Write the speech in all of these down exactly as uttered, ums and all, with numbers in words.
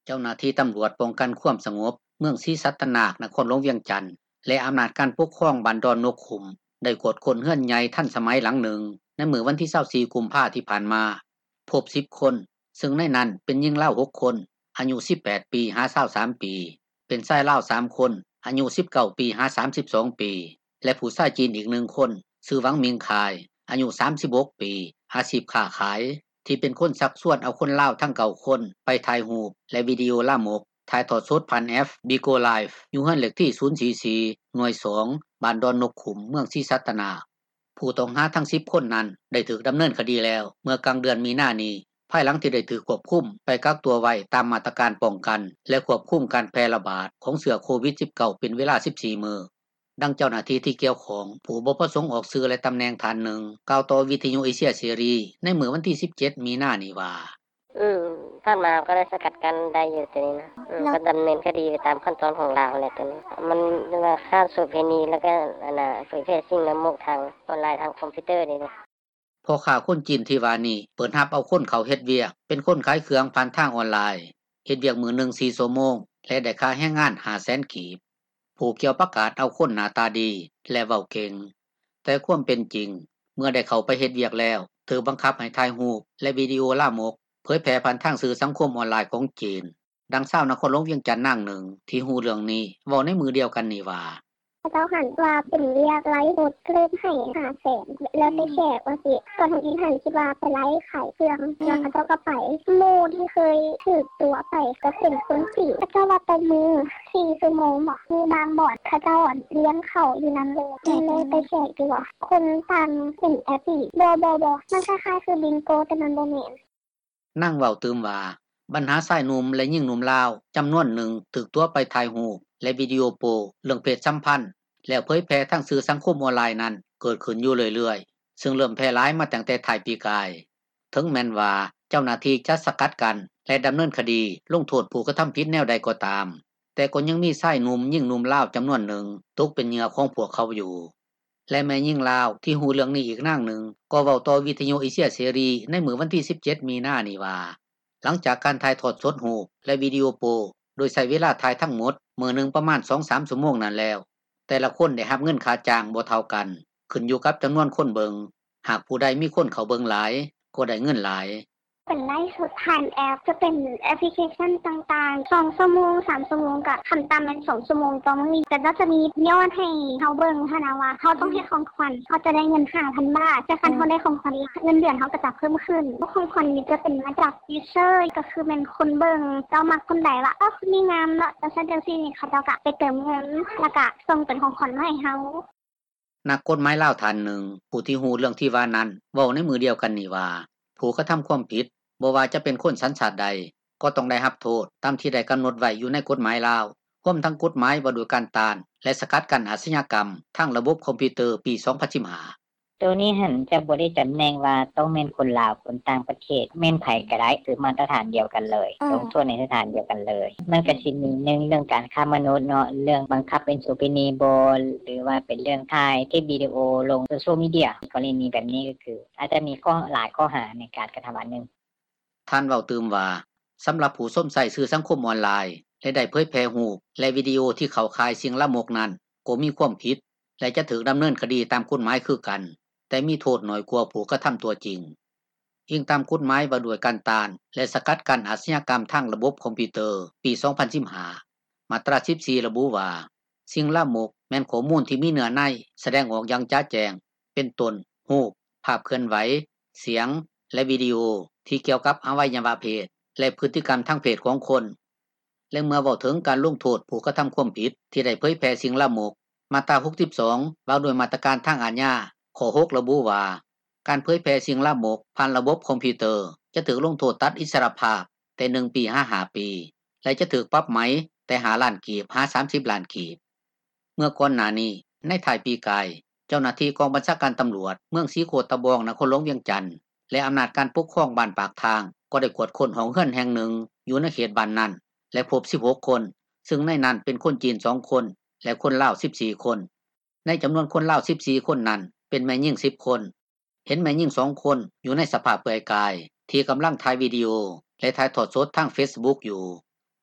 เจ้าหน้าที่ตำรวจป้องกันความสงบเมืองศรีสัตนากนครหลวงเวียงจันทน์และอำนาจการปกครองบ้านดอนนกขุมได้กวดค้นเรือนใหญ่ทันสมัยหลังหนึ่งในมื้อวันที่ยี่สิบสี่กุมภาพันธ์ที่ผ่านมาพบสิบคนซึ่งในนั้นเป็นหญิงลาวหกคนอายุสิบแปดปีหายี่สิบสามปีเป็นชายลาวสามคนอายุสิบเก้าปีหาสามสิบสองปีและผู้ชายจีนอีกหนึ่งคนชื่อหวังมิงคายอายุสามสิบหกปีอาชีพค้าขายที่เป็นคนชักชวนเอาคนลาวทั้งเก้าคนไปถ่ายรูปและวิดีโอลามกถ่ายทอดสดผ่านแอป Bigo Live อยู่เรือนเลขที่ศูนย์สี่สี่หน่วยสองบ้านดอนนกขุมเมืองศรีสัตนาผู้ต้องหาทั้งสิบคนนั้นได้ถูกดำเนินคดีแล้วเมื่อกลางเดือนมีนาคมนี้ภายหลังที่ได้ถูกควบคุมไปกักตัวไว้ตามมาตรการป้องกันและควบคุมการแพร่ระบาดของเชื้อโควิด สิบเก้า เป็นเวลาสิบสี่มื้อดังเจ้าหน้าที่ที่เกี่ยวข้องผู้บ่ประสงค์ออกสื่อและตำแหน่งท่านหนึ่งกล่าวต่อวิทยุเอเชียเสรีในมื้อวันที่สิบเจ็ดมีนาคมนี้ว่าอืมท่านมาก็ได้สกัดกันได้อยู่ตัวนี้นะก็ดำเนินคดีไปตามขั้นตอนของลาวแหละตัวนี้มันเรื่องค่าโสเภณีแล้วก็อันน่ะเผยแพร่สิ่งละมกทางออนไลน์ทางคอมพิวเตอร์นี่นะพ่อค้าคนจีนที่ว่านี้เปิดรับเอาคนเขาเฮ็ดเวียกเป็นคนขายเครื่องผ่านทางออนไลน์เฮ็ดเวียกมื้อหนึ่งสี่ชั่วโมงและได้ค่าแรงงาน ห้าแสน กีบผู้เกี่ยวประกาศเอาคนหน้าตาดีและเว้าเก่งแต่ความเป็นจริงเมื่อได้เข้าไปเฮ็ดเวียกแล้วถูกบังคับให้ถ่ายรูปและวิดีโอลามกเผยแพร่ผ่านทางสื่อสังคมออนไลน์ของจีนดังชาวนครหลวงเวียงจันทน์นางหนึ่งที่ฮู้เรื่องนี้เว้าในมื้อเดียวกันนี้ว่าเจ้าหันว่าเป็นเรียกไลฟ์บดเริ่มให้ ห้าแสน แล้วไปแชร์ว่าสิตอนทางอีหันคิดว่าไปไลฟ์ขายเครื่องแล้วเขาเจ้าก็ไปหมู่ที่เคยถือตัวไปก็เป็นคนจีนเขาเจ้าว่าไปมือสี่ชั่วโมงบ่มีบางบอดเขาเจ้าเลี้ยงเขาอยู่นั้นเลยเลยไปแชร์ดีกว่าคนต่างเป็นแอปปี้บ่บ่บ่มันคล้ายๆคือบิงโกแต่มันบ่แม่นนางเว้าตื่มว่าบรรหาชายหนุ่มและหญิงหนุ่มลาวจำนวนหนึ่งถูกตัวไปถ่ายรูปและวิดีโอโปเรื่องเพศสัมพันธ์แล้วเผยแพร่ทางสื่อสังคมออนไลน์นั้นเกิดขึ้นอยู่เรื่อยๆซึ่งเริ่มแพร่หลายมาตั้งแต่ท้ายปีกายถึงแม้นว่าเจ้าหน้าที่จะสกัดกันและดำเนินคดีลงโทษผู้กระทำผิดแนวใดก็ตามแต่ก็ยังมีชายหนุ่มหญิงหนุ่มลาวจำนวนหนึ่งตกเป็นเหยื่อของพวกเขาอยู่และแม่หญิงลาวที่ฮู้เรื่องนี้อีกนางหนึ่งก็เว้าต่อวิทยุเอเชียเสรีในมื้อวันที่สิบเจ็ดมีนาคมนี้ว่าหลังจากการถ่ายทอดสดรูปและวิดีโอโปโดยใช้เวลาถ่ายทั้งหมดมื้อนึงประมาณ สองถึงสาม ชั่วโมงนั้นแล้วแต่ละคนได้รับเงินค่าจ้างบ่เท่ากันขึ้นอยู่กับจำนวนคนเบิงหากผู้ใดมีคนเข้าเบิงหลายก็ได้เงินหลายเป็นไลฟ์สดผ่านแอปจะเป็นแอปพลิเคชันต่างๆสองชั่วโมงสามชั่วโมงก็ขั้นต่ำเป็นสองชั่วโมงต่อมื้อแต่ก็จะมียอดให้เฮาเบิ่งหั้นน่ะว่าเฮาต้องเฮ็ดของขวัญเขาจะได้เงิน ห้าพัน บาทแต่คันเฮาได้ของขวัญเงินเดือนเฮาก็จะเพิ่มขึ้นของขวัญนี้จะเป็นมาจากยูเซอร์ก็คือเป็นคนเบิ่งเจ้ามักคนใดว่าอ้อคนนี้งามเนาะจังซั่นจังซี่นี่เขาเจ้าก็ไปเติมเงินแล้วก็ส่งเป็นของขวัญมาให้เฮานักกฎหมายลาวท่านหนึ่งผู้ที่ฮู้เรื่องที่ว่านั้นเว้าในมือเดียวกันนี้ว่าผู้กระทำความผิดบ่ว่าจะเป็นคนสัญชาติใดก็ต้องได้รับโทษตามที่ได้กำหนดไว้อยู่ในกฎหมายลาวพร้อมทั้งกฎหมายว่าด้วยการต้านและสกัดกั้นอาชญากรรมทางระบบคอมพิวเตอร์ปีสองพันสิบห้าตัวนี้หั่นจะบ่ได้จำแนงว่าต้องแม่นคนลาวคนต่างประเทศแม่นไผก็ได้คือมาตรฐานเดียวกันเลยลงโทษในมาตรฐานเดียวกันเลยมันก็สิมีนึงเรื่องการค้ามนุษย์เนาะเรื่องบังคับเป็นโสเภณีบ่หรือว่าเป็นเรื่องถ่ายคลิปวิดีโอลงโซเชียลมีเดียกรณีแบบนี้ก็คืออาจจะมีข้อหลายข้อหาในการกระทำอันนึงท่านเว้าตื่มว่าสำหรับผู้สมใช้สื่อสังคมออนไลน์และได้เผยแพร่รูปและวิดีโอที่เข้าข่ายสิ่งละมกนั้นก็มีความผิดและจะถูกดำเนินคดีตามกฎหมายคือกันแต่มีโทษน้อยกว่าผู้กระทำตัวจริงอิงตามกฎหมายว่าด้วยการต้านและสกัดกั้นอาชญากรรมทางระบบคอมพิวเตอร์ปีสองพันสิบห้ามาตราสิบสี่ระบุว่าสิ่งละมกแม่นข้อมูลที่มีเนื้อในแสดงออกอย่างชัดแจ้งเป็นต้นรูปภาพเคลื่อนไหวเสียงและวิดีโอที่เกี่ยวกับอวัยวะเพศและพฤติกรรมทางเพศของคนและเมื่อเว้าถึงการลงโทษผู้กระทำความผิดที่ได้เผยแพร่สิ่งละมกมาตราหกสิบสองว่าด้วยมาตรการทางอาญาข้อหกระบุว่าการเผยแพร่สิ่งละมกผ่านระบบคอมพิวเตอร์จะถูกลงโทษตัดอิสรภาพแต่หนึ่งปีห้าห้าปีและจะถูกปรับไหมแต่ห้าล้านกีบหาสามสิบล้านกีบเมื่อก่อนหน้านี้ในท้ายปีกายเจ้าหน้าที่กองบัญชาการตำรวจเมืองศรีโคตะบองนครหลวงเวียงจันทน์และอำนาจการปกครองบ้านปากทางก็ได้กวดค้นห้องเรือนแห่งหนึ่งอยู่ในเขตบ้านนั้นและพบสิบหกคนซึ่งในนั้นเป็นคนจีนสองคนและคนลาวสิบสี่คนในจำนวนคนลาวสิบสี่คนนั้นเป็นแม่หญิงสิบคนเห็นแม่หญิงสองคนอยู่ในสภาพเปลือยกายที่กำลังถ่ายวิดีโอและถ่ายทอดสดทาง Facebook อยู่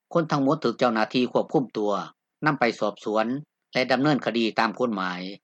คนทั้งหมดถูกเจ้าหน้าที่ควบคุมตัวนํไปสอบสวนและดําเนินคดีตามกฎหมาย